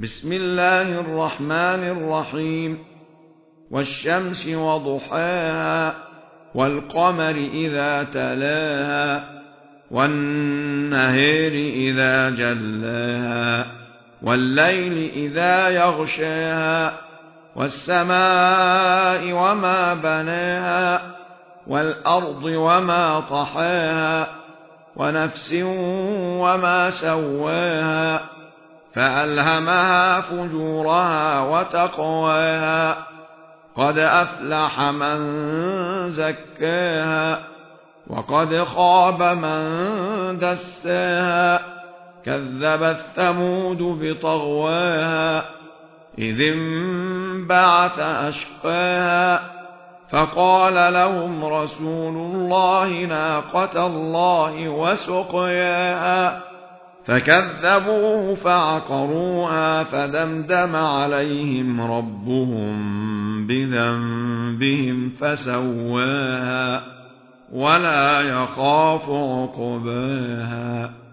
بسم الله الرحمن الرحيم. والشمس وضحاها والقمر إذا تلاها والنهار إذا جلاها والليل إذا يغشاها والسماء وما بناها والأرض وما طحاها ونفس وما سواها فألهمها فجورها وتقواها قد أفلح من زكاها وقد خاب من دساها كذبت ثمود بطغواها إذ انبعث أشقاها فقال لهم رسول الله ناقة الله وسقياها فكذبوه فعقروها فدمدم عليهم ربهم بذنبهم فسواها ولا يخاف عقباها.